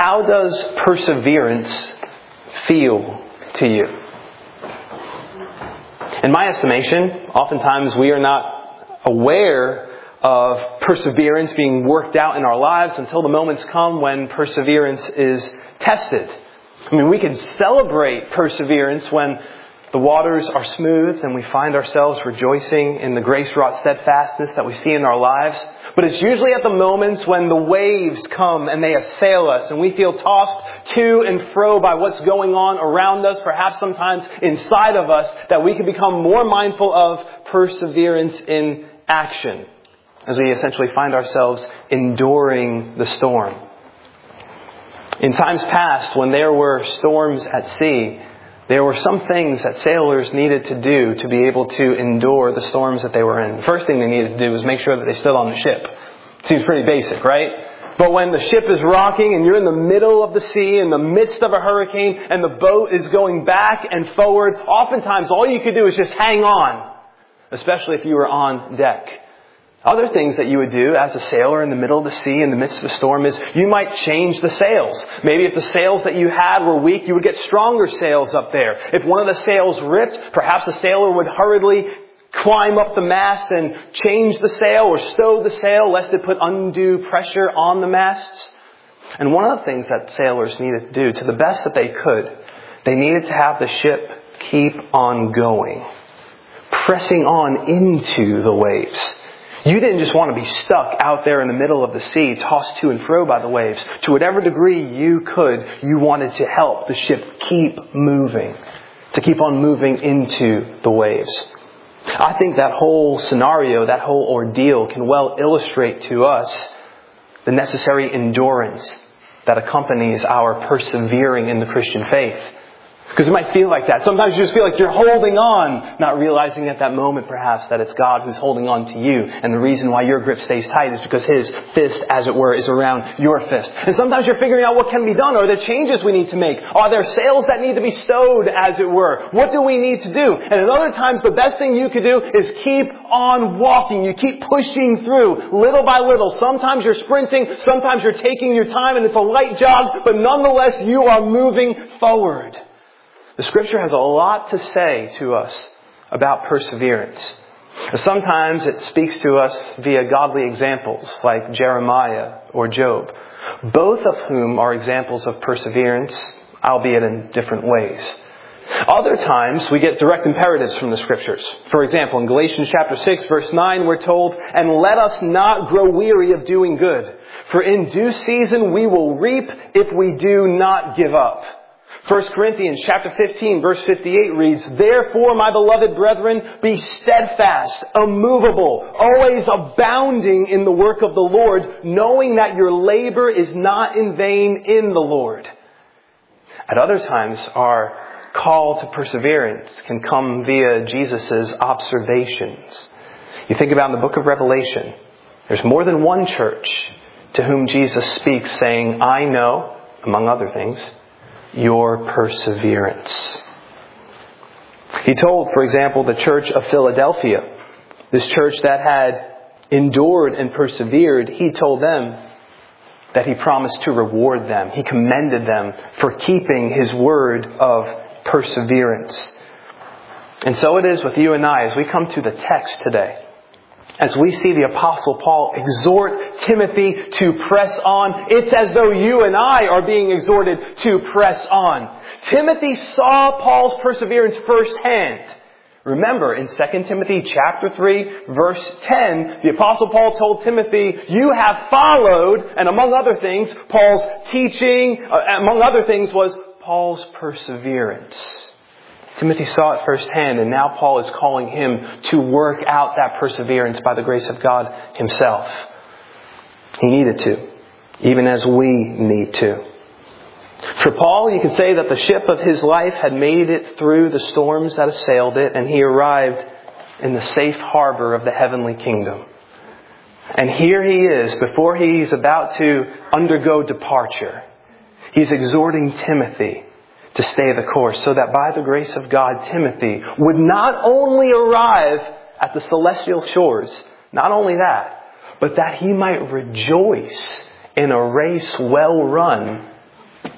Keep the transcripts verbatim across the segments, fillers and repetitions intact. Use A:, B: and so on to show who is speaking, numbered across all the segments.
A: How does perseverance feel to you? In my estimation, oftentimes we are not aware of perseverance being worked out in our lives until the moments come when perseverance is tested. I mean, we can celebrate perseverance when the waters are smooth and we find ourselves rejoicing in the grace-wrought steadfastness that we see in our lives. But it's usually at the moments when the waves come and they assail us and we feel tossed to and fro by what's going on around us, perhaps sometimes inside of us, that we can become more mindful of perseverance in action as we essentially find ourselves enduring the storm. In times past, when there were storms at sea, there were some things that sailors needed to do to be able to endure the storms that they were in. The first thing they needed to do was make sure that they stood on the ship. Seems pretty basic, right? But when the ship is rocking and you're in the middle of the sea, in the midst of a hurricane, and the boat is going back and forward, oftentimes all you could do is just hang on, especially if you were on deck. Other things that you would do as a sailor in the middle of the sea, in the midst of a storm, is you might change the sails. Maybe if the sails that you had were weak, you would get stronger sails up there. If one of the sails ripped, perhaps the sailor would hurriedly climb up the mast and change the sail or stow the sail lest it put undue pressure on the masts. And one of the things that sailors needed to do, to the best that they could, they needed to have the ship keep on going, pressing on into the waves. You didn't just want to be stuck out there in the middle of the sea, tossed to and fro by the waves. To whatever degree you could, you wanted to help the ship keep moving, to keep on moving into the waves. I think that whole scenario, that whole ordeal can well illustrate to us the necessary endurance that accompanies our persevering in the Christian faith. Because it might feel like that. Sometimes you just feel like you're holding on, not realizing at that moment perhaps that it's God who's holding on to you. And the reason why your grip stays tight is because His fist, as it were, is around your fist. And sometimes you're figuring out what can be done. Are there changes we need to make? Are there sails that need to be stowed, as it were? What do we need to do? And at other times, the best thing you could do is keep on walking. You keep pushing through, little by little. Sometimes you're sprinting. Sometimes you're taking your time and it's a light jog. But nonetheless, you are moving forward. The Scripture has a lot to say to us about perseverance. Sometimes it speaks to us via godly examples like Jeremiah or Job, both of whom are examples of perseverance, albeit in different ways. Other times we get direct imperatives from the Scriptures. For example, in Galatians chapter six, verse nine, we're told, "And let us not grow weary of doing good, for in due season we will reap if we do not give up." First Corinthians chapter fifteen, verse fifty-eight reads, "Therefore, my beloved brethren, be steadfast, immovable, always abounding in the work of the Lord, knowing that your labor is not in vain in the Lord." At other times, our call to perseverance can come via Jesus' observations. You think about in the book of Revelation, there's more than one church to whom Jesus speaks saying, "I know," among other things, "your perseverance." He told, for example, the church of Philadelphia, this church that had endured and persevered, he told them that he promised to reward them. He commended them for keeping his word of perseverance. And so it is with you and I as we come to the text today. As we see the Apostle Paul exhort Timothy to press on, it's as though you and I are being exhorted to press on. Timothy saw Paul's perseverance firsthand. Remember, in Second Timothy chapter three, verse ten, the Apostle Paul told Timothy, you have followed, and among other things, Paul's teaching, uh, among other things was Paul's perseverance. Timothy saw it firsthand, and now Paul is calling him to work out that perseverance by the grace of God himself. He needed to, even as we need to. For Paul, you can say that the ship of his life had made it through the storms that assailed it, and he arrived in the safe harbor of the heavenly kingdom. And here he is, before he's about to undergo departure. He's exhorting Timothy to stay the course, so that by the grace of God, Timothy would not only arrive at the celestial shores, not only that, but that he might rejoice in a race well run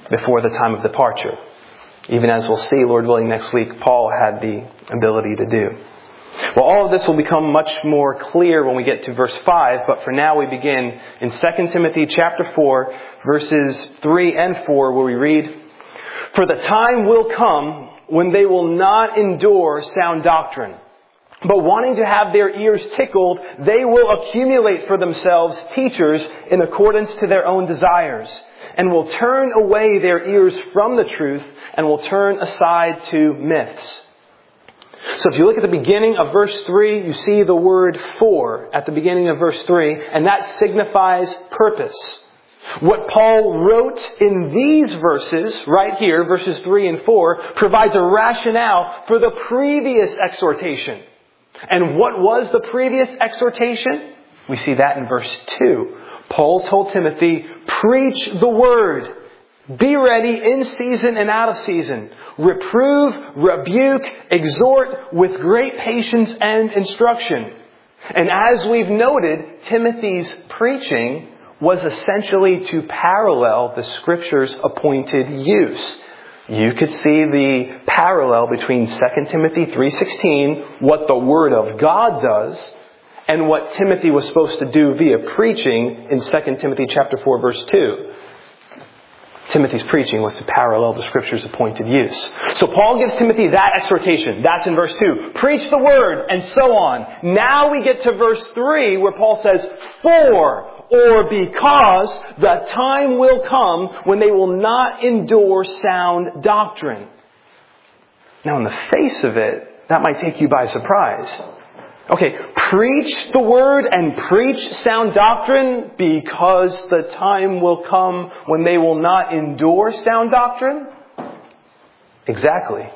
A: before the time of departure. Even as we'll see, Lord willing, next week, Paul had the ability to do. Well, all of this will become much more clear when we get to verse five, but for now we begin in Second Timothy chapter four, verses three and four, where we read, "For the time will come when they will not endure sound doctrine, but wanting to have their ears tickled, they will accumulate for themselves teachers in accordance to their own desires, and will turn away their ears from the truth, and will turn aside to myths." So if you look at the beginning of verse three, you see the word "for" at the beginning of verse three, and that signifies purpose. What Paul wrote in these verses, right here, verses three and four, provides a rationale for the previous exhortation. And what was the previous exhortation? We see that in verse two. Paul told Timothy, "Preach the word. Be ready in season and out of season. Reprove, rebuke, exhort with great patience and instruction." And as we've noted, Timothy's preaching was essentially to parallel the Scripture's appointed use. You could see the parallel between Second Timothy three sixteen, what the Word of God does, and what Timothy was supposed to do via preaching in Second Timothy chapter four, verse two. Timothy's preaching was to parallel the Scripture's appointed use. So Paul gives Timothy that exhortation. That's in verse two. Preach the word, and so on. Now we get to verse three, where Paul says, "For or because the time will come when they will not endure sound doctrine." Now, in the face of it, that might take you by surprise. Okay, preach the word and preach sound doctrine because the time will come when they will not endure sound doctrine? Exactly.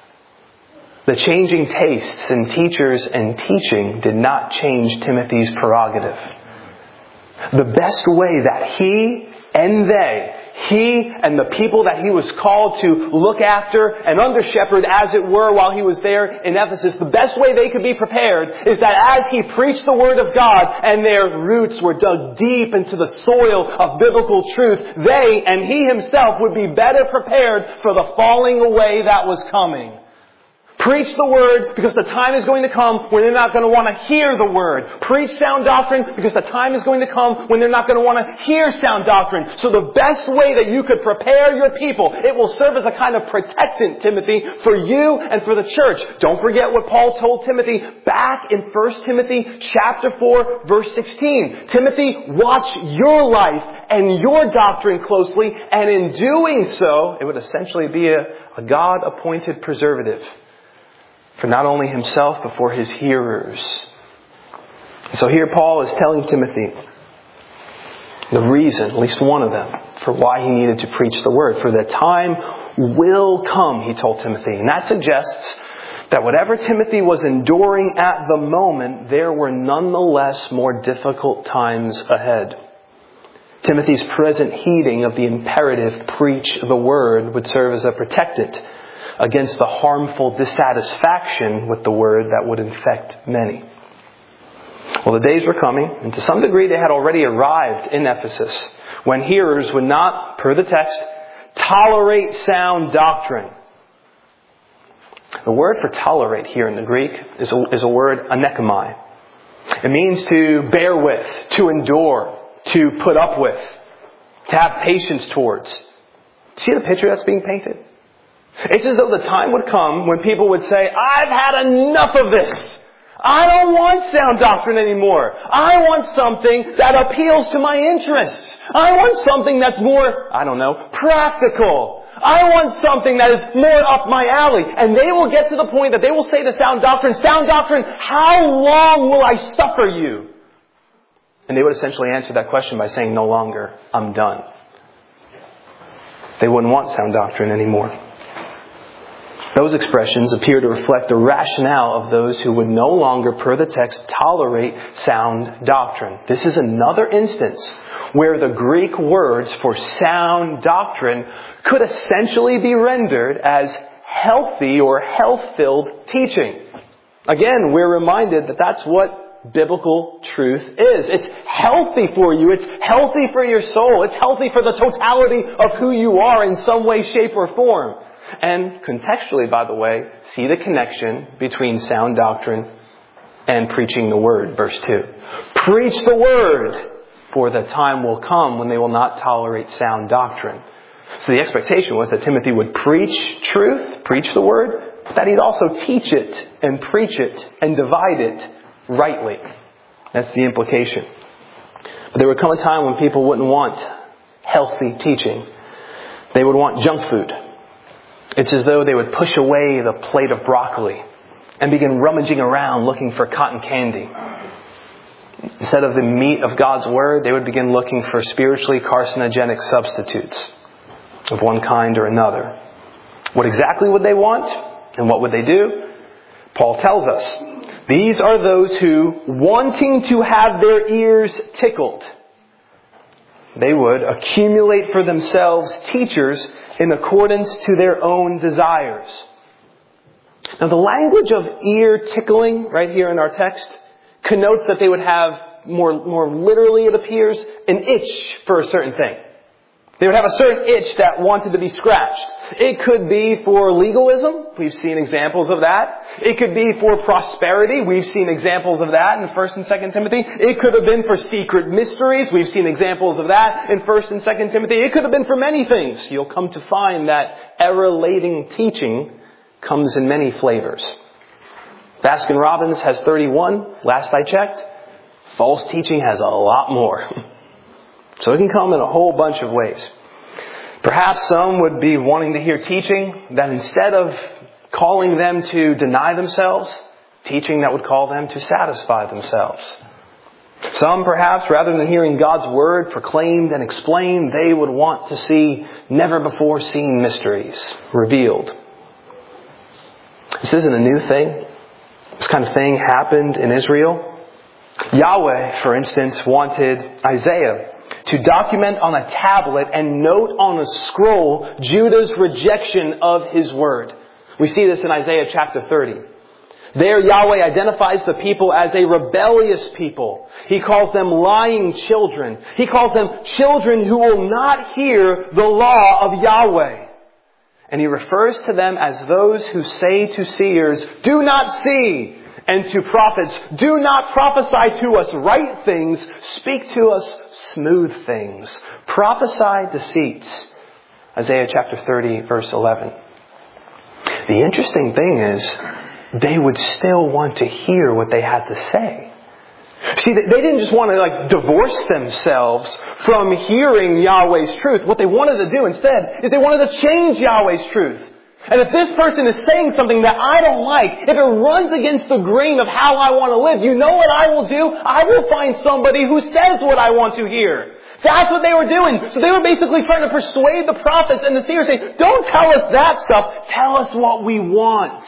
A: The changing tastes in teachers and teaching did not change Timothy's prerogative. The best way that he and they, he and the people that he was called to look after and under shepherd, as it were, while he was there in Ephesus, the best way they could be prepared is that as he preached the Word of God and their roots were dug deep into the soil of biblical truth, they and he himself would be better prepared for the falling away that was coming. Preach the word because the time is going to come when they're not going to want to hear the word. Preach sound doctrine because the time is going to come when they're not going to want to hear sound doctrine. So the best way that you could prepare your people, it will serve as a kind of protectant, Timothy, for you and for the church. Don't forget what Paul told Timothy back in First Timothy chapter four, verse sixteen. Timothy, watch your life and your doctrine closely, and in doing so, it would essentially be a, a God-appointed preservative for not only himself, but for his hearers. So here Paul is telling Timothy the reason, at least one of them, for why he needed to preach the word. For the time will come, he told Timothy. And that suggests that whatever Timothy was enduring at the moment, there were nonetheless more difficult times ahead. Timothy's present heeding of the imperative, preach the word, would serve as a protectant against the harmful dissatisfaction with the word that would infect many. Well, the days were coming, and to some degree they had already arrived in Ephesus, when hearers would not, per the text, tolerate sound doctrine. The word for tolerate here in the Greek is a, is a word anekamai. It means to bear with, to endure, to put up with, to have patience towards. See the picture that's being painted? It's as though the time would come when people would say, "I've had enough of this. I don't want sound doctrine anymore. I want something that appeals to my interests. I want something that's more, I don't know, practical. I want something that is more up my alley." And they will get to the point that they will say to sound doctrine, "Sound doctrine, how long will I suffer you?" And they would essentially answer that question by saying, "No longer. I'm done." They wouldn't want sound doctrine anymore. Those expressions appear to reflect the rationale of those who would no longer, per the text, tolerate sound doctrine. This is another instance where the Greek words for sound doctrine could essentially be rendered as healthy or health-filled teaching. Again, we're reminded that that's what biblical truth is. It's healthy for you. It's healthy for your soul. It's healthy for the totality of who you are in some way, shape, or form. And contextually, by the way, see the connection between sound doctrine and preaching the Word. Verse two. Preach the Word, for the time will come when they will not tolerate sound doctrine. So the expectation was that Timothy would preach truth, preach the Word, but that he'd also teach it and preach it and divide it rightly. That's the implication. But there would come a time when people wouldn't want healthy teaching. They would want junk food. It's as though they would push away the plate of broccoli and begin rummaging around looking for cotton candy. Instead of the meat of God's Word, they would begin looking for spiritually carcinogenic substitutes of one kind or another. What exactly would they want? And what would they do? Paul tells us, these are those who, wanting to have their ears tickled, they would accumulate for themselves teachers in accordance to their own desires. Now the language of ear tickling right here in our text connotes that they would have, more, more literally it appears, an itch for a certain thing. They would have a certain itch that wanted to be scratched. It could be for legalism. We've seen examples of that. It could be for prosperity. We've seen examples of that in First and Second Timothy. It could have been for secret mysteries. We've seen examples of that in First and Second Timothy. It could have been for many things. You'll come to find that error-laden teaching comes in many flavors. Baskin Robbins has thirty-one, last I checked. False teaching has a lot more. So it can come in a whole bunch of ways. Perhaps some would be wanting to hear teaching that instead of calling them to deny themselves, teaching that would call them to satisfy themselves. Some perhaps, rather than hearing God's Word proclaimed and explained, they would want to see never before seen mysteries revealed. This isn't a new thing. This kind of thing happened in Israel. Yahweh, for instance, wanted Isaiah to document on a tablet and note on a scroll Judah's rejection of His Word. We see this in Isaiah chapter thirty. There Yahweh identifies the people as a rebellious people. He calls them lying children. He calls them children who will not hear the law of Yahweh. And He refers to them as those who say to seers, "Do not see," and to prophets, "Do not prophesy to us right things, speak to us smooth things." Prophesy deceits. Isaiah chapter thirty, verse eleven. The interesting thing is, they would still want to hear what they had to say. See, they didn't just want to like divorce themselves from hearing Yahweh's truth. What they wanted to do instead is they wanted to change Yahweh's truth. And if this person is saying something that I don't like, if it runs against the grain of how I want to live, you know what I will do? I will find somebody who says what I want to hear. That's what they were doing. So they were basically trying to persuade the prophets and the seers, saying, "Don't tell us that stuff. Tell us what we want."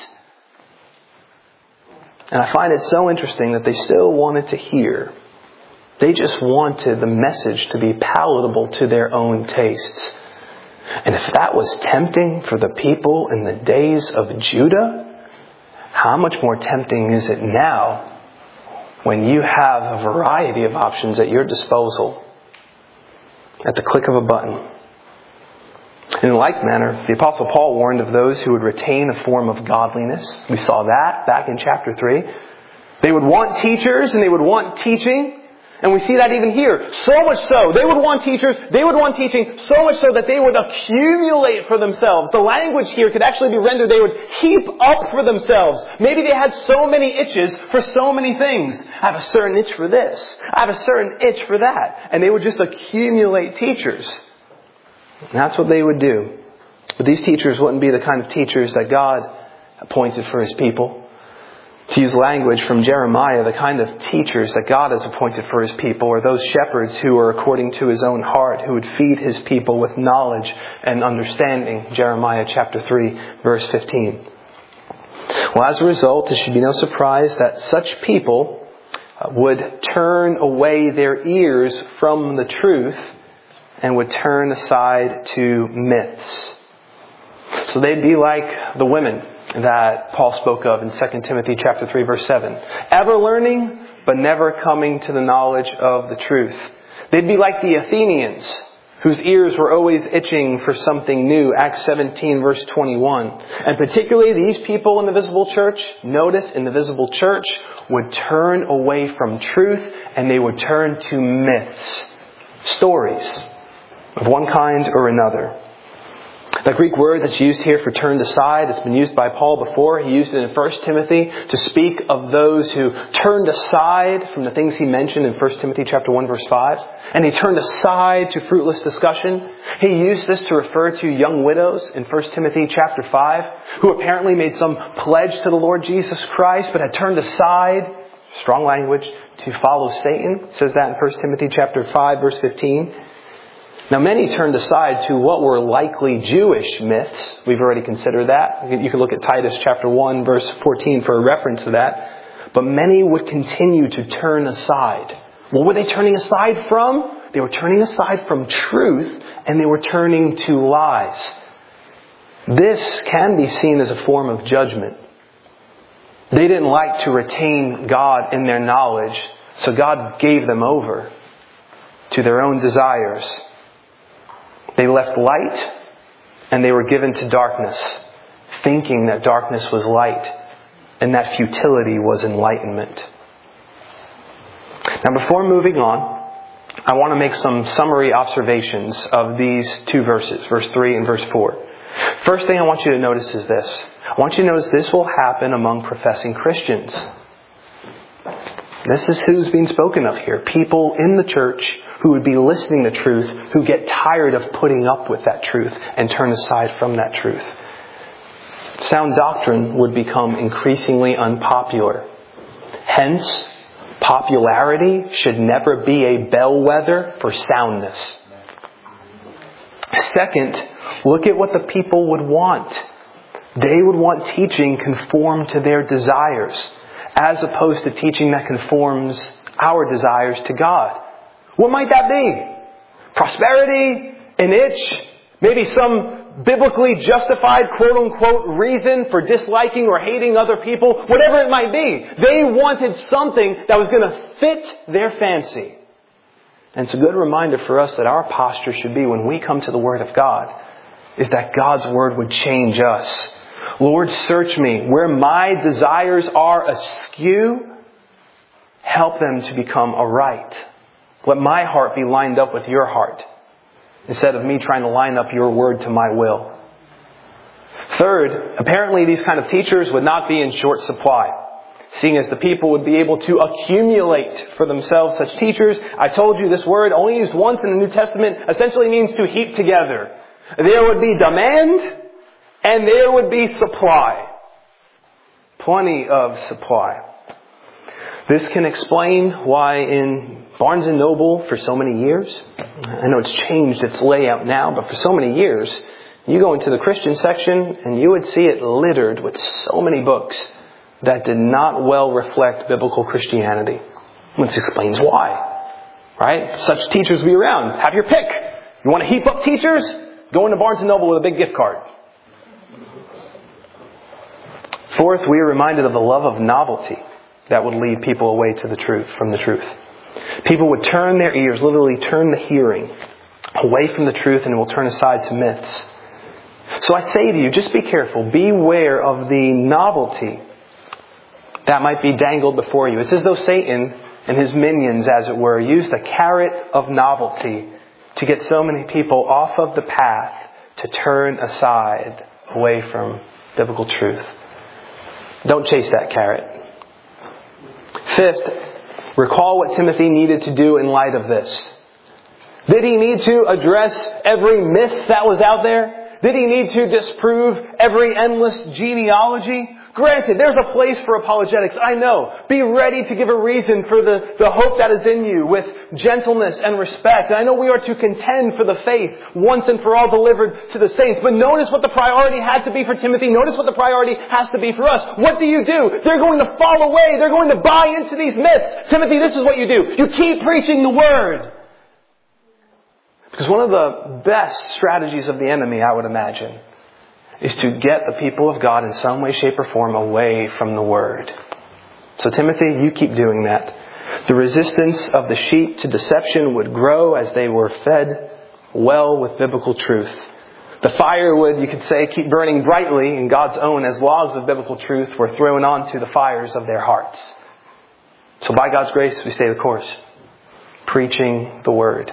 A: And I find it so interesting that they still wanted to hear. They just wanted the message to be palatable to their own tastes. And if that was tempting for the people in the days of Judah, how much more tempting is it now when you have a variety of options at your disposal at the click of a button? In like manner, the Apostle Paul warned of those who would retain a form of godliness. We saw that back in chapter three. They would want teachers and they would want teaching. And we see that even here. So much so, they would want teachers, they would want teaching, so much so that they would accumulate for themselves. The language here could actually be rendered, they would heap up for themselves. Maybe they had so many itches for so many things. I have a certain itch for this. I have a certain itch for that. And they would just accumulate teachers. And that's what they would do. But these teachers wouldn't be the kind of teachers that God appointed for His people. To use language from Jeremiah, the kind of teachers that God has appointed for His people are those shepherds who are according to His own heart, who would feed His people with knowledge and understanding. Jeremiah chapter three, verse fifteen. Well, as a result, it should be no surprise that such people would turn away their ears from the truth and would turn aside to myths. So they'd be like the women that Paul spoke of in Second Timothy chapter three, verse seven. Ever learning, but never coming to the knowledge of the truth. They'd be like the Athenians, whose ears were always itching for something new. Acts seventeen, verse twenty-one. And particularly these people in the visible church, notice in the visible church, would turn away from truth and they would turn to myths, stories of one kind or another. The Greek word that's used here for turned aside, it's been used by Paul before. He used it in First Timothy to speak of those who turned aside from the things he mentioned in First Timothy chapter one, verse five. And he turned aside to fruitless discussion. He used this to refer to young widows in First Timothy chapter five, who apparently made some pledge to the Lord Jesus Christ, but had turned aside, strong language, to follow Satan. It says that in First Timothy chapter five, verse fifteen. Now many turned aside to what were likely Jewish myths. We've already considered that. You can look at Titus chapter one, verse fourteen for a reference to that. But many would continue to turn aside. What were they turning aside from? They were turning aside from truth and they were turning to lies. This can be seen as a form of judgment. They didn't like to retain God in their knowledge, so God gave them over to their own desires. They left light and they were given to darkness, thinking that darkness was light and that futility was enlightenment. Now before moving on, I want to make some summary observations of these two verses, verse three and verse four. First thing I want you to notice is this. I want you to notice this will happen among professing Christians. This is who's being spoken of here. People in the church who would be listening to truth, who get tired of putting up with that truth and turn aside from that truth. Sound doctrine would become increasingly unpopular. Hence, popularity should never be a bellwether for soundness. Second, look at what the people would want. They would want teaching conformed to their desires, as opposed to teaching that conforms our desires to God. What might that be? Prosperity? An itch? Maybe some biblically justified quote-unquote reason for disliking or hating other people? Whatever it might be. They wanted something that was going to fit their fancy. And it's a good reminder for us that our posture should be when we come to the Word of God, is that God's Word would change us. Lord, search me. Where my desires are askew, help them to become aright. Let my heart be lined up with your heart, instead of me trying to line up your word to my will. Third, apparently these kind of teachers would not be in short supply, seeing as the people would be able to accumulate for themselves such teachers. I told you this word, only used once in the New Testament, essentially means to heap together. There would be demand and there would be supply. Plenty of supply. This can explain why in Barnes and Noble for so many years, I know it's changed its layout now, but for so many years, you go into the Christian section and you would see it littered with so many books that did not well reflect biblical Christianity. This explains why. Right? Such teachers will be around. Have your pick. You want to heap up teachers? Go into Barnes and Noble with a big gift card. Fourth, we are reminded of the love of novelty that would lead people away to the truth, from the truth. People would turn their ears, literally turn the hearing away from the truth, and will turn aside to myths. So I say to you, just be careful. Beware of the novelty that might be dangled before you. It's as though Satan and his minions, as it were, used a carrot of novelty to get so many people off of the path to turn aside away from biblical truth. Don't chase that carrot. Fifth, recall what Timothy needed to do in light of this. Did he need to address every myth that was out there? Did he need to disprove every endless genealogy? Granted, there's a place for apologetics, I know. Be ready to give a reason for the, the hope that is in you with gentleness and respect. And I know we are to contend for the faith once and for all delivered to the saints. But notice what the priority had to be for Timothy. Notice what the priority has to be for us. What do you do? They're going to fall away. They're going to buy into these myths. Timothy, this is what you do. You keep preaching the Word. Because one of the best strategies of the enemy, I would imagine, is to get the people of God in some way, shape, or form away from the Word. So Timothy, you keep doing that. The resistance of the sheep to deception would grow as they were fed well with biblical truth. The fire would, you could say, keep burning brightly in God's own as logs of biblical truth were thrown onto the fires of their hearts. So by God's grace, we stay the course, preaching the Word.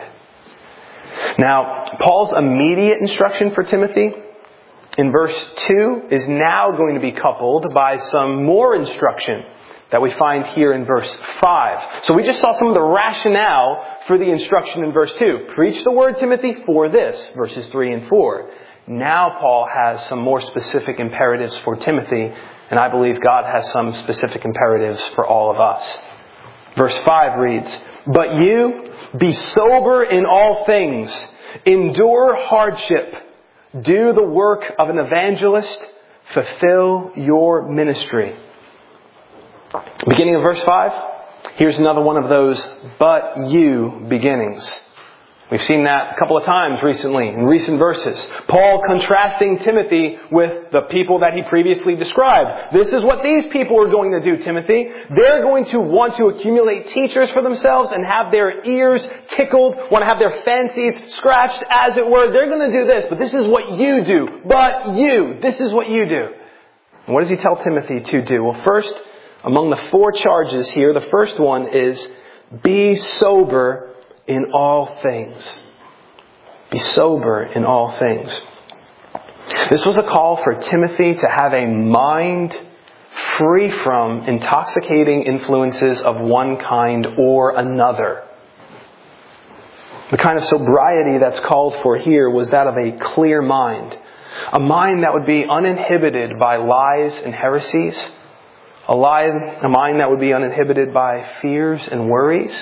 A: Now, Paul's immediate instruction for Timothy in verse two is now going to be coupled by some more instruction that we find here in verse five. So we just saw some of the rationale for the instruction in verse two. Preach the Word, Timothy, for this, verses three and four. Now Paul has some more specific imperatives for Timothy, and I believe God has some specific imperatives for all of us. Verse five reads, "But you, be sober in all things, endure hardship, do the work of an evangelist, fulfill your ministry." Beginning of verse five, here's another one of those "but you" beginnings. We've seen that a couple of times recently in recent verses. Paul contrasting Timothy with the people that he previously described. This is what these people are going to do, Timothy. They're going to want to accumulate teachers for themselves and have their ears tickled, want to have their fancies scratched, as it were. They're going to do this, but this is what you do. But you, this is what you do. And what does he tell Timothy to do? Well, first, among the four charges here, the first one is be sober in all things. Be sober in all things. This was a call for Timothy to have a mind free from intoxicating influences of one kind or another. The kind of sobriety that's called for here was that of a clear mind. A mind that would be uninhibited by lies and heresies. A, lie, a mind that would be uninhibited by fears and worries.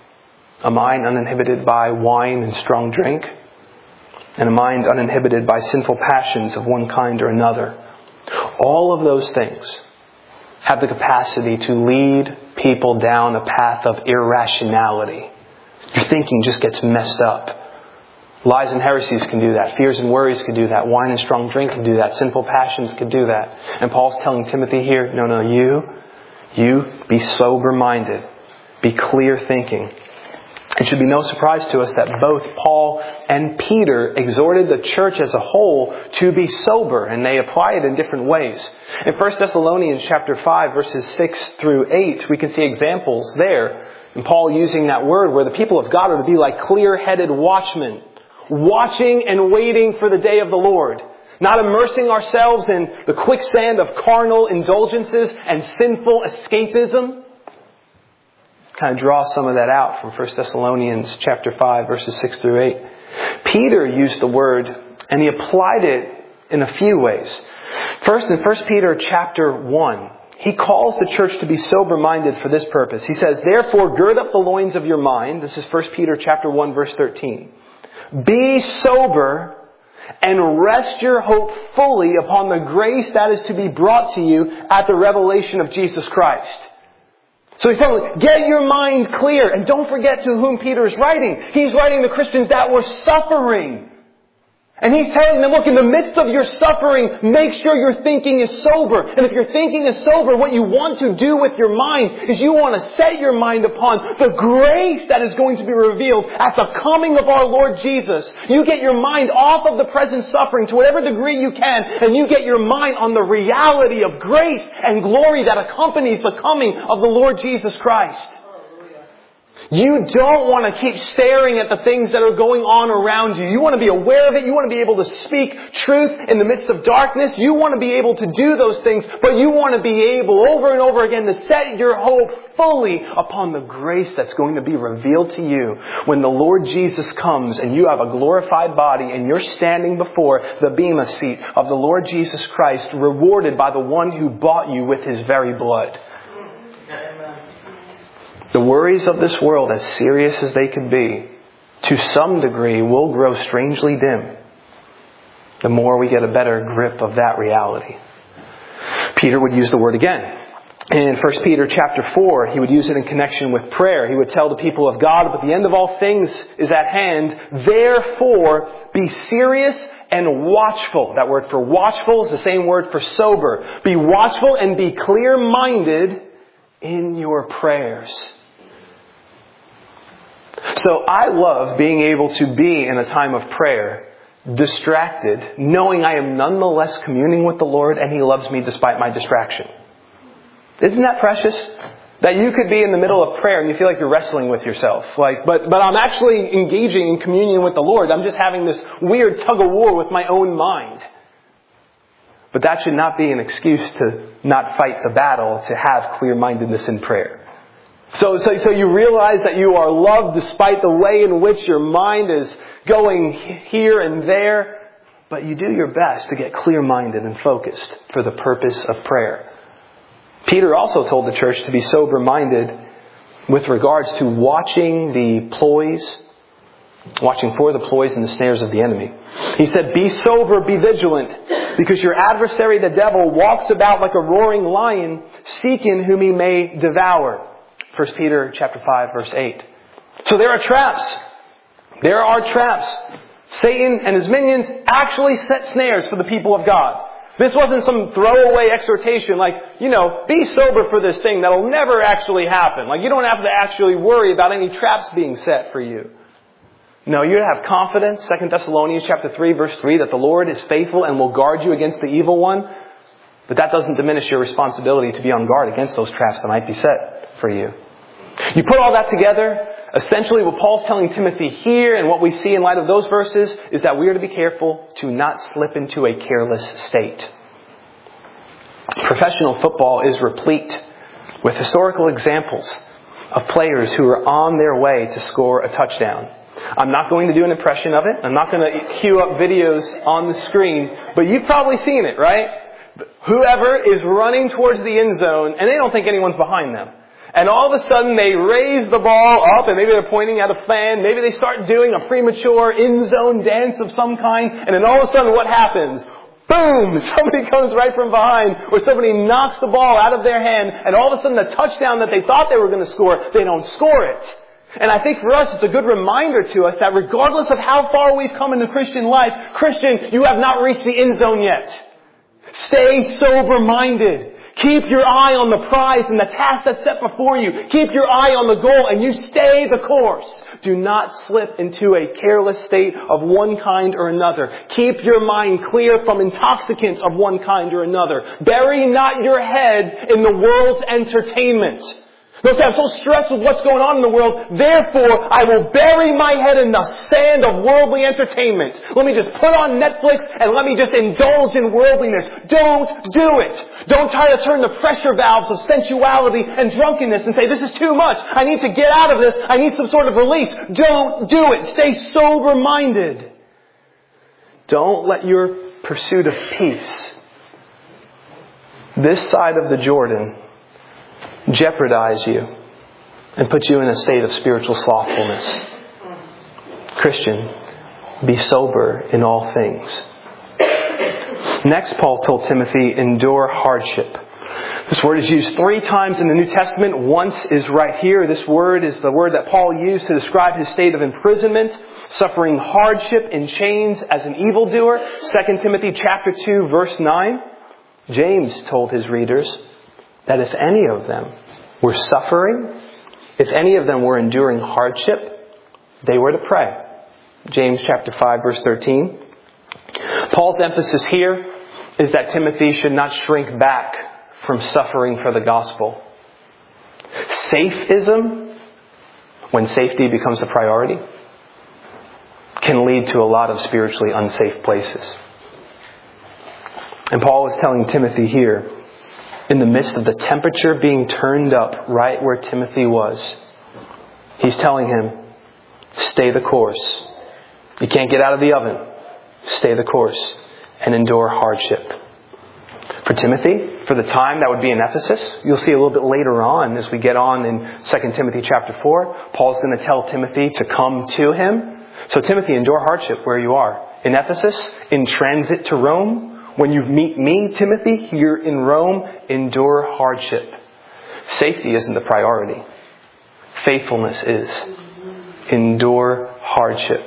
A: A mind uninhibited by wine and strong drink. And a mind uninhibited by sinful passions of one kind or another. All of those things have the capacity to lead people down a path of irrationality. Your thinking just gets messed up. Lies and heresies can do that. Fears and worries can do that. Wine and strong drink can do that. Sinful passions can do that. And Paul's telling Timothy here, no, no, you, you be sober-minded. Be clear thinking. It should be no surprise to us that both Paul and Peter exhorted the church as a whole to be sober, and they apply it in different ways. In First Thessalonians chapter five, verses six through eight, we can see examples there. And Paul using that word where the people of God are to be like clear-headed watchmen, watching and waiting for the day of the Lord. Not immersing ourselves in the quicksand of carnal indulgences and sinful escapism. Kind of draw some of that out from First Thessalonians chapter five, verses six through eight. Peter used the word and he applied it in a few ways. First, in First Peter chapter one, he calls the church to be sober-minded for this purpose. He says, "Therefore gird up the loins of your mind." This is First Peter chapter one, verse thirteen. "Be sober and rest your hope fully upon the grace that is to be brought to you at the revelation of Jesus Christ." So he's telling them, get your mind clear. And don't forget to whom Peter is writing. He's writing to Christians that were suffering. And he's telling them, look, in the midst of your suffering, make sure your thinking is sober. And if your thinking is sober, what you want to do with your mind is you want to set your mind upon the grace that is going to be revealed at the coming of our Lord Jesus. You get your mind off of the present suffering to whatever degree you can, and you get your mind on the reality of grace and glory that accompanies the coming of the Lord Jesus Christ. You don't want to keep staring at the things that are going on around you. You want to be aware of it. You want to be able to speak truth in the midst of darkness. You want to be able to do those things, but you want to be able over and over again to set your hope fully upon the grace that's going to be revealed to you when the Lord Jesus comes and you have a glorified body and you're standing before the bema seat of the Lord Jesus Christ, rewarded by the one who bought you with his very blood. The worries of this world, as serious as they could be, to some degree will grow strangely dim the more we get a better grip of that reality. Peter would use the word again. In First Peter chapter four, he would use it in connection with prayer. He would tell the people of God, but the end of all things is at hand. Therefore, be serious and watchful. That word for watchful is the same word for sober. Be watchful and be clear-minded in your prayers. So I love being able to be in a time of prayer, distracted, knowing I am nonetheless communing with the Lord and He loves me despite my distraction. Isn't that precious? That you could be in the middle of prayer and you feel like you're wrestling with yourself. Like, but, but I'm actually engaging in communion with the Lord. I'm just having this weird tug of war with my own mind. But that should not be an excuse to not fight the battle, to have clear-mindedness in prayer. So, so, so you realize that you are loved despite the way in which your mind is going here and there. But you do your best to get clear-minded and focused for the purpose of prayer. Peter also told the church to be sober-minded with regards to watching the ploys, watching for the ploys and the snares of the enemy. He said, be sober, be vigilant, because your adversary, the devil, walks about like a roaring lion, seeking whom he may devour. First Peter chapter five, verse eight. So there are traps. There are traps. Satan and his minions actually set snares for the people of God. This wasn't some throwaway exhortation like, you know, be sober for this thing that'll never actually happen. Like, you don't have to actually worry about any traps being set for you. No, you have confidence, Second Thessalonians chapter three, verse three, that the Lord is faithful and will guard you against the evil one. But that doesn't diminish your responsibility to be on guard against those traps that might be set for you. You put all that together, essentially what Paul's telling Timothy here and what we see in light of those verses is that we are to be careful to not slip into a careless state. Professional football is replete with historical examples of players who are on their way to score a touchdown. I'm not going to do an impression of it. I'm not going to cue up videos on the screen, but you've probably seen it, right? Whoever is running towards the end zone and they don't think anyone's behind them. And all of a sudden they raise the ball up and maybe they're pointing at a fan. Maybe they start doing a premature end zone dance of some kind. And then all of a sudden what happens? Boom! Somebody comes right from behind or somebody knocks the ball out of their hand. And all of a sudden the touchdown that they thought they were going to score, they don't score it. And I think for us it's a good reminder to us that regardless of how far we've come in the Christian life, Christian, you have not reached the end zone yet. Stay sober-minded. Keep your eye on the prize and the task that's set before you. Keep your eye on the goal and you stay the course. Do not slip into a careless state of one kind or another. Keep your mind clear from intoxicants of one kind or another. Bury not your head in the world's entertainment. Don't say, I'm so stressed with what's going on in the world, therefore I will bury my head in the sand of worldly entertainment. Let me just put on Netflix and let me just indulge in worldliness. Don't do it. Don't try to turn the pressure valves of sensuality and drunkenness and say, this is too much. I need to get out of this. I need some sort of release. Don't do it. Stay sober-minded. Don't let your pursuit of peace, this side of the Jordan, jeopardize you and put you in a state of spiritual slothfulness. Christian, be sober in all things. Next, Paul told Timothy, endure hardship. This word is used three times in the New Testament. Once is right here. This word is the word that Paul used to describe his state of imprisonment, suffering hardship in chains as an evildoer. Second Timothy chapter two, verse nine. James told his readers that if any of them were suffering, if any of them were enduring hardship, they were to pray. James chapter five, verse thirteen. Paul's emphasis here is that Timothy should not shrink back from suffering for the gospel. Safeism, when safety becomes a priority, can lead to a lot of spiritually unsafe places. And Paul is telling Timothy here, in the midst of the temperature being turned up right where Timothy was, he's telling him, stay the course. You can't get out of the oven. Stay the course and endure hardship. For Timothy, for the time that would be in Ephesus, you'll see a little bit later on as we get on in Second Timothy chapter four, Paul's going to tell Timothy to come to him. So Timothy, endure hardship where you are. In Ephesus, in transit to Rome. When you meet me, Timothy, here in Rome, endure hardship. Safety isn't the priority. Faithfulness is. Endure hardship.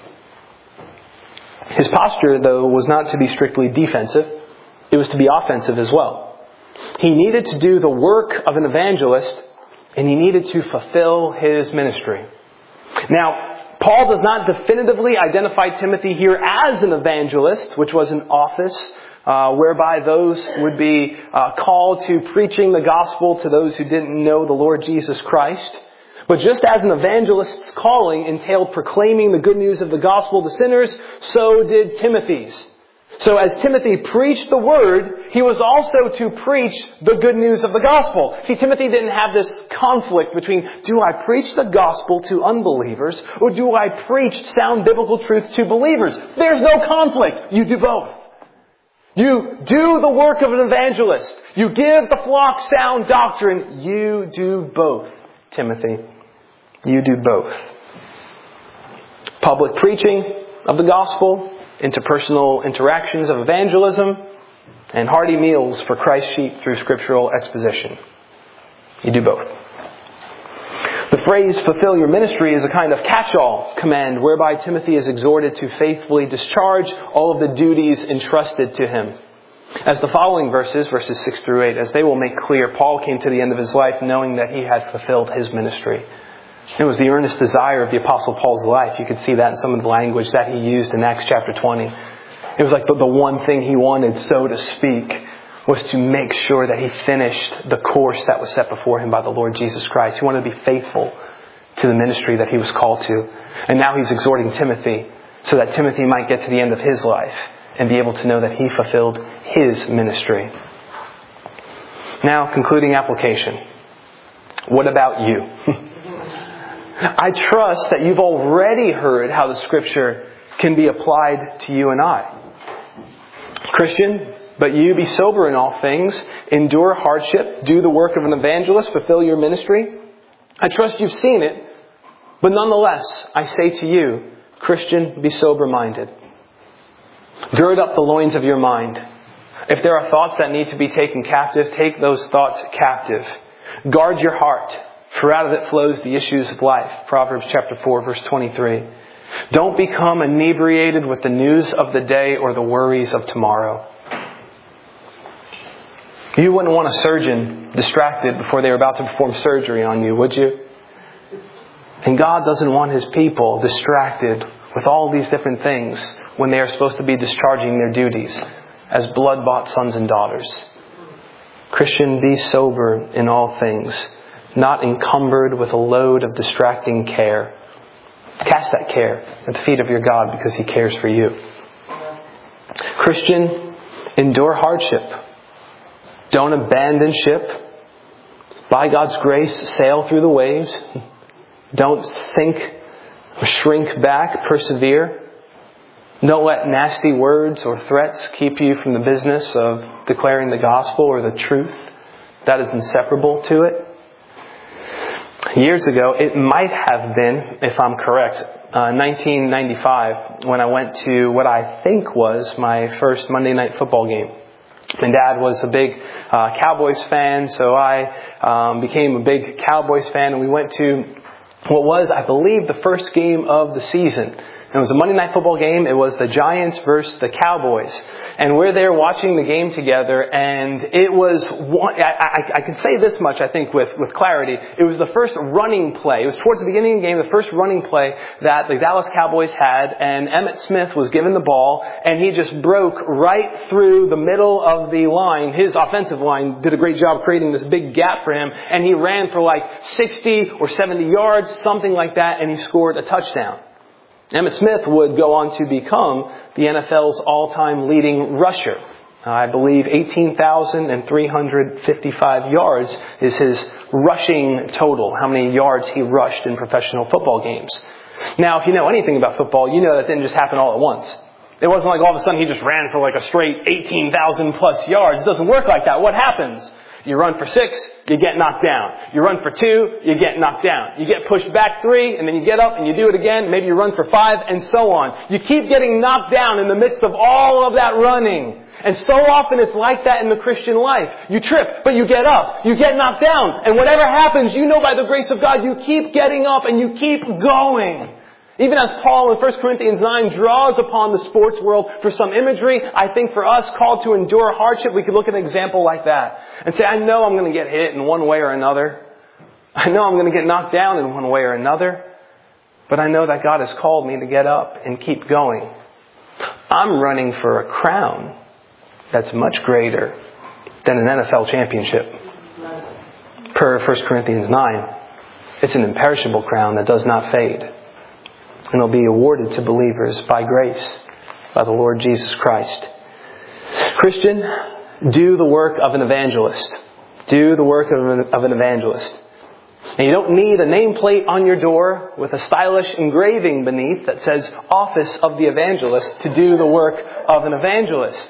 A: His posture, though, was not to be strictly defensive. It was to be offensive as well. He needed to do the work of an evangelist, and he needed to fulfill his ministry. Now, Paul does not definitively identify Timothy here as an evangelist, which was an office uh, whereby those would be uh, called to preaching the gospel to those who didn't know the Lord Jesus Christ. But just as an evangelist's calling entailed proclaiming the good news of the gospel to sinners, so did Timothy's. So as Timothy preached the word, he was also to preach the good news of the gospel. See, Timothy didn't have this conflict between, do I preach the gospel to unbelievers or do I preach sound biblical truth to believers? There's no conflict. You do both. You do the work of an evangelist. You give the flock sound doctrine. You do both, Timothy. You do both. Public preaching of the gospel, interpersonal interactions of evangelism, and hearty meals for Christ's sheep through scriptural exposition. You do both. The phrase, fulfill your ministry, is a kind of catch-all command whereby Timothy is exhorted to faithfully discharge all of the duties entrusted to him. As the following verses, verses six through eight, as they will make clear, Paul came to the end of his life knowing that he had fulfilled his ministry. It was the earnest desire of the Apostle Paul's life. You could see that in some of the language that he used in Acts chapter twenty. It was like the, the one thing he wanted, so to speak, was to make sure that he finished the course that was set before him by the Lord Jesus Christ. He wanted to be faithful to the ministry that he was called to. And now he's exhorting Timothy so that Timothy might get to the end of his life and be able to know that he fulfilled his ministry. Now, concluding application. What about you? I trust that you've already heard how the Scripture can be applied to you and I. Christian, but you be sober in all things, endure hardship, do the work of an evangelist, fulfill your ministry. I trust you've seen it, but nonetheless, I say to you, Christian, be sober-minded. Gird up the loins of your mind. If there are thoughts that need to be taken captive, take those thoughts captive. Guard your heart, for out of it flows the issues of life. Proverbs chapter four, verse twenty-three. Don't become inebriated with the news of the day or the worries of tomorrow. You wouldn't want a surgeon distracted before they were about to perform surgery on you, would you? And God doesn't want His people distracted with all these different things when they are supposed to be discharging their duties as blood-bought sons and daughters. Christian, be sober in all things, not encumbered with a load of distracting care. Cast that care at the feet of your God because He cares for you. Christian, endure hardship. Don't abandon ship. By God's grace, sail through the waves. Don't sink or shrink back. Persevere. Don't let nasty words or threats keep you from the business of declaring the gospel or the truth that is inseparable to it. Years ago, it might have been, if I'm correct, uh, nineteen ninety-five, when I went to what I think was my first Monday night football game. My dad was a big uh, Cowboys fan, so I um, became a big Cowboys fan, and we went to what was, I believe, the first game of the season. It was a Monday night football game. It was the Giants versus the Cowboys. And we're there watching the game together, and it was, one, I, I, I can say this much, I think, with, with clarity. It was the first running play. It was towards the beginning of the game, the first running play that the Dallas Cowboys had, and Emmitt Smith was given the ball, and he just broke right through the middle of the line. His offensive line did a great job creating this big gap for him, and he ran for like sixty or seventy yards, something like that, and he scored a touchdown. Emmitt Smith would go on to become the N F L's all-time leading rusher. I believe eighteen thousand three hundred fifty-five yards is his rushing total, how many yards he rushed in professional football games. Now, if you know anything about football, you know that didn't just happen all at once. It wasn't like all of a sudden he just ran for like a straight eighteen thousand plus yards. It doesn't work like that. What happens? You run for six, you get knocked down. You run for two, you get knocked down. You get pushed back three, and then you get up and you do it again. Maybe you run for five, and so on. You keep getting knocked down in the midst of all of that running. And so often it's like that in the Christian life. You trip, but you get up. You get knocked down. And whatever happens, you know by the grace of God, you keep getting up and you keep going. Even as Paul in First Corinthians nine draws upon the sports world for some imagery, I think for us called to endure hardship, we could look at an example like that and say, I know I'm going to get hit in one way or another. I know I'm going to get knocked down in one way or another. but I know that God has called me to get up and keep going. I'm running for a crown that's much greater than an N F L championship. Per First Corinthians nine, it's an imperishable crown that does not fade. And it'll be awarded to believers by grace, by the Lord Jesus Christ. Christian, do the work of an evangelist. Do the work of an, of an evangelist. And you don't need a nameplate on your door with a stylish engraving beneath that says Office of the Evangelist to do the work of an evangelist.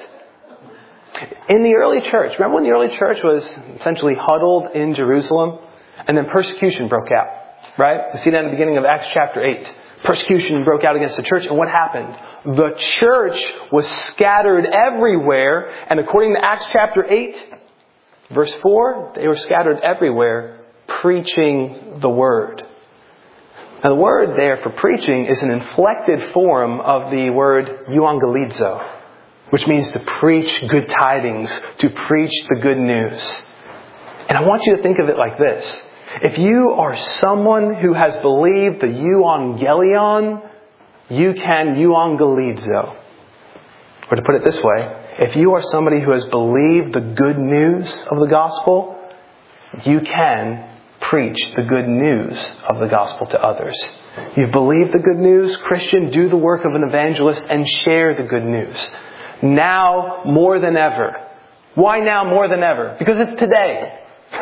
A: In the early church, remember when the early church was essentially huddled in Jerusalem and then persecution broke out, right? You see that in the beginning of Acts chapter eight. Persecution broke out against the church, and what happened? The church was scattered everywhere, and according to Acts chapter eight, verse four, they were scattered everywhere preaching the word. Now the word there for preaching is an inflected form of the word euangelizo, which means to preach good tidings, to preach the good news. And I want you to think of it like this. If you are someone who has believed the euangelion, you can euangelizo. Or to put it this way, if you are somebody who has believed the good news of the gospel, you can preach the good news of the gospel to others. You've believed the good news, Christian, do the work of an evangelist and share the good news. Now more than ever. Why now more than ever? Because it's today.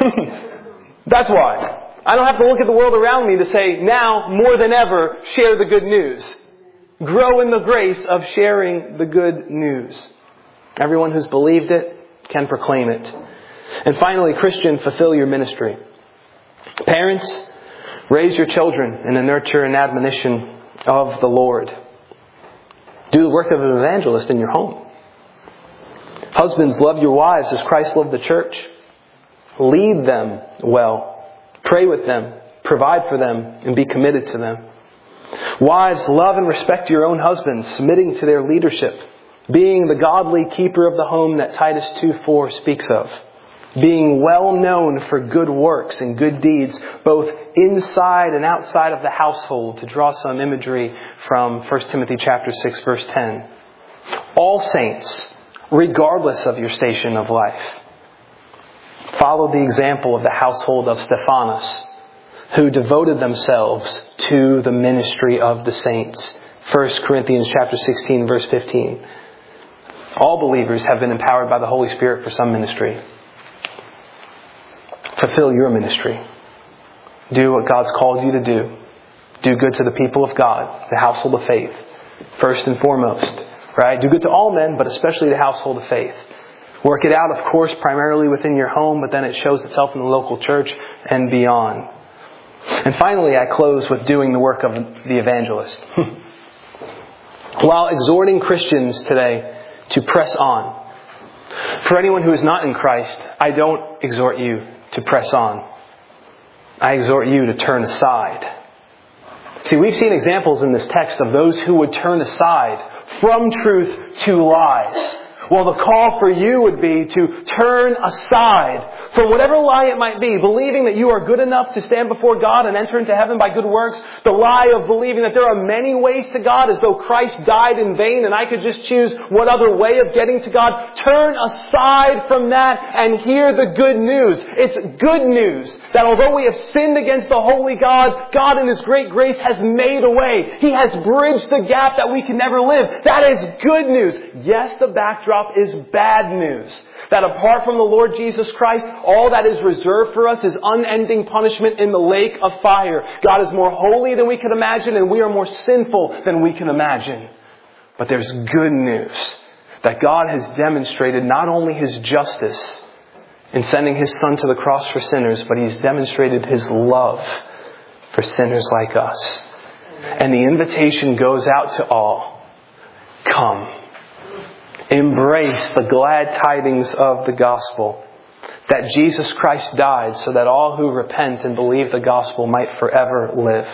A: That's why. I don't have to look at the world around me to say, now more than ever, share the good news. Grow in the grace of sharing the good news. Everyone who's believed it can proclaim it. And finally, Christian, fulfill your ministry. Parents, raise your children in the nurture and admonition of the Lord. Do the work of an evangelist in your home. Husbands, love your wives as Christ loved the church. Lead them well. Pray with them. Provide for them. And be committed to them. Wives, love and respect your own husbands, submitting to their leadership. Being the godly keeper of the home that Titus two four speaks of. Being well known for good works and good deeds, both inside and outside of the household, to draw some imagery from First Timothy chapter six, verse ten. All saints, regardless of your station of life, follow the example of the household of Stephanas, who devoted themselves to the ministry of the saints. First Corinthians chapter sixteen, verse fifteen. All believers have been empowered by the Holy Spirit for some ministry. Fulfill your ministry. Do what God's called you to do. Do good to the people of God, the household of faith, first and foremost. Right? Do good to all men, but especially the household of faith. Work it out, of course, primarily within your home, but then it shows itself in the local church and beyond. And finally, I close with doing the work of the evangelist. While exhorting Christians today to press on, for anyone who is not in Christ, I don't exhort you to press on. I exhort you to turn aside. See, we've seen examples in this text of those who would turn aside from truth to lies. Well, the call for you would be to turn aside from whatever lie it might be, believing that you are good enough to stand before God and enter into heaven by good works. The lie of believing that there are many ways to God, as though Christ died in vain and I could just choose what other way of getting to God. Turn aside from that and hear the good news. It's good news that although we have sinned against the holy God, God in His great grace has made a way. He has bridged the gap that we can never live. That is good news. Yes, the backdrop is bad news. That apart from the Lord Jesus Christ, all that is reserved for us is unending punishment in the lake of fire. God is more holy than we can imagine, and we are more sinful than we can imagine. But there's good news that God has demonstrated not only His justice in sending His Son to the cross for sinners, but He's demonstrated His love for sinners like us. And the invitation goes out to all. Come. Embrace the glad tidings of the gospel, that Jesus Christ died so that all who repent and believe the gospel might forever live.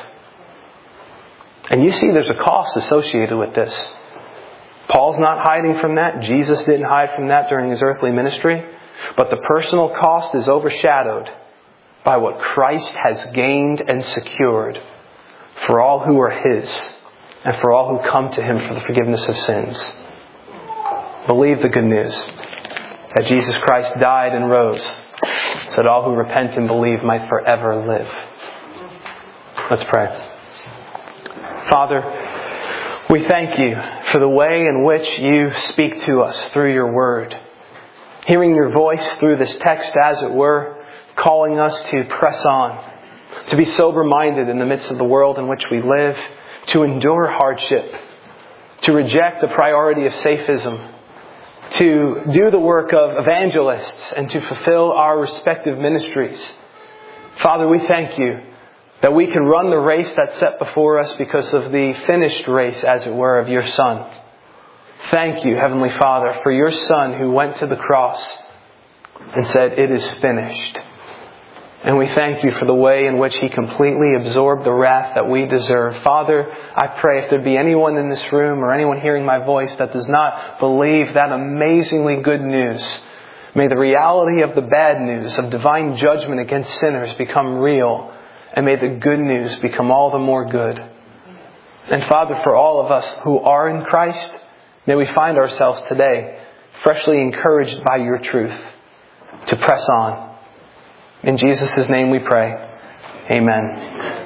A: And you see there's a cost associated with this. Paul's not hiding from that. Jesus didn't hide from that during His earthly ministry. But the personal cost is overshadowed by what Christ has gained and secured for all who are His, and for all who come to Him for the forgiveness of sins. Believe the good news that Jesus Christ died and rose, so that all who repent and believe might forever live. Let's pray. Father, we thank You for the way in which You speak to us through Your Word. Hearing Your voice through this text, as it were, calling us to press on, to be sober-minded in the midst of the world in which we live, to endure hardship, to reject the priority of safism, to do the work of evangelists, and to fulfill our respective ministries. Father, we thank You that we can run the race that's set before us because of the finished race, as it were, of Your Son. Thank You, Heavenly Father, for Your Son who went to the cross and said, "It is finished." And we thank You for the way in which He completely absorbed the wrath that we deserve. Father, I pray if there be anyone in this room or anyone hearing my voice that does not believe that amazingly good news, may the reality of the bad news of divine judgment against sinners become real, and may the good news become all the more good. And Father, for all of us who are in Christ, may we find ourselves today freshly encouraged by Your truth to press on. In Jesus' name we pray. Amen.